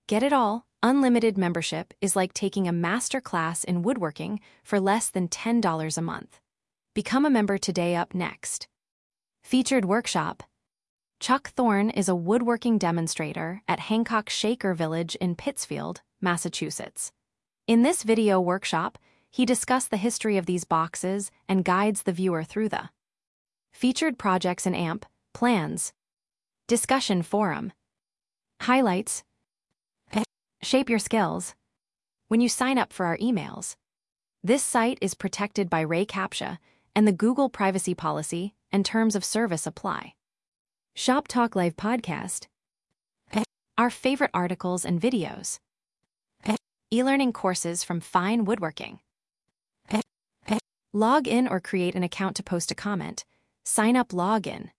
Get it all. Unlimited membership is like taking a master class in woodworking for less than $10 a month. Become a member today. Up next. Featured workshop. Chuck Thorne is a woodworking demonstrator at Hancock Shaker Village in Pittsfield, Massachusetts. In this video workshop, he discussed the history of these boxes and guides the viewer through the featured projects and AMP, plans, discussion forum, highlights, shape your skills. When you sign up for our emails, this site is protected by Ray CAPTCHA and the Google privacy policy and terms of service apply. Shop Talk Live podcast, our favorite articles and videos, e-learning courses from Fine Woodworking. Log in or create an account to post a comment. Sign up, log in.